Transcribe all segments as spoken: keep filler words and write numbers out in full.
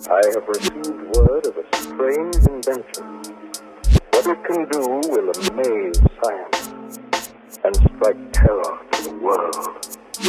I have received word of a strange invention. What it can do will amaze science and strike terror to the world.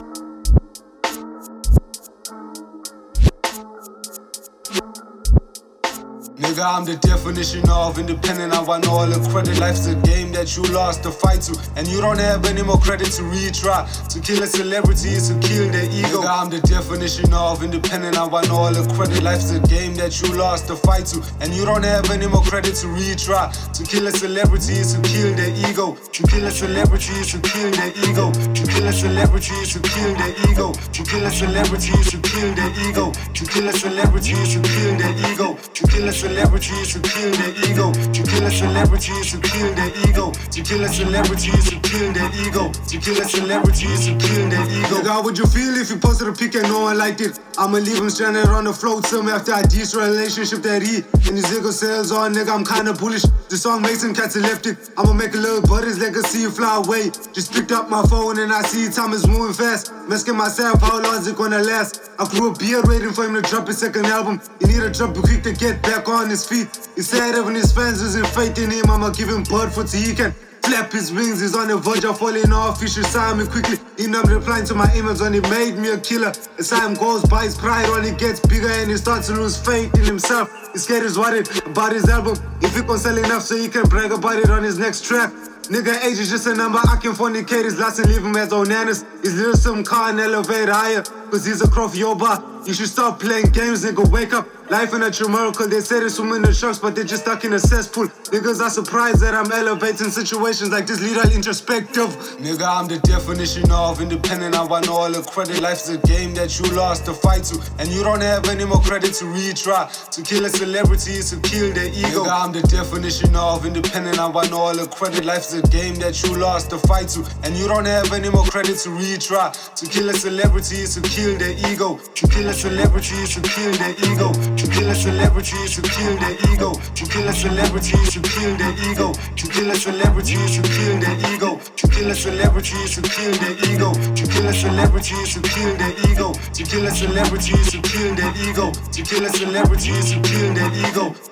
Nigga, I'm the definition of independent. I want all the credit. Life's a game that you lost the fight to, and you don't have any more credit to retry. To kill a celebrity is to kill their ego. Nigga, I'm the definition of independent. I want all the credit. Life's a game that you lost the fight to, and you don't have any more credit to retry. To kill a celebrity is to kill their ego. To kill a celebrity is to kill their ego. To kill a celebrity is to kill their ego. To kill a celebrity is to kill their ego. To kill a celebrity is to kill their ego. To kill a celebrity is to kill their ego. To kill a celebrity is to kill their ego. To kill a celebrity is to kill their ego. To kill a celebrity is to kill their ego. Nigga, how would you feel if you posted a pic and no one liked it? I'ma leave him stranded on the float some after I ditch a relationship that he and his ego sells on. Nigga, I'm kinda bullish. The song makes him cats epileptic. I'ma make a little but his legacy fly away. Just picked up my phone and I see time is moving fast. Asking myself how long is it gonna last? I grew a beard waiting for him to drop his second album. He need a drop quick to get back on his feet. He said even his fans losing faith in him. I'ma give him bird foot so he can flap his wings. He's on the verge of falling off. He should sign me quickly. He not replying to my emails when he made me a killer. As time goes by, his pride only gets bigger and he starts to lose faith in himself. He's scared he's worried about his album. If he can sell enough so he can brag about it on his next track. Nigga, age is just a number. I can fornicate his last and leave him as onanas. His little some car and elevate higher. Cause he's a crow for your bar. You should stop playing games, nigga, wake up. Life in a true miracle. They say they swim in the sharks, but they're just stuck in a cesspool. Niggas are surprised that I'm elevating situations like this, little introspective. Nigga, I'm the definition of independent. I want all the credit. Life's a game that you lost the fight to, and you don't have any more credit to retry. To kill a celebrity is to kill their ego. Nigga, I'm the definition of independent. I want all the credit. Life's a game that you lost the fight to, and you don't have any more credit to retry. To kill a celebrity is to kill their ego. To kill a celebrity is to kill their ego. To kill a celebrity is to kill their ego. To kill a celebrity is to kill their ego. To kill a celebrity is to kill their ego. To kill a celebrity is to kill their ego. To kill a celebrity is to kill their ego. To kill a celebrity is to kill their ego. To kill a celebrity is to kill their ego.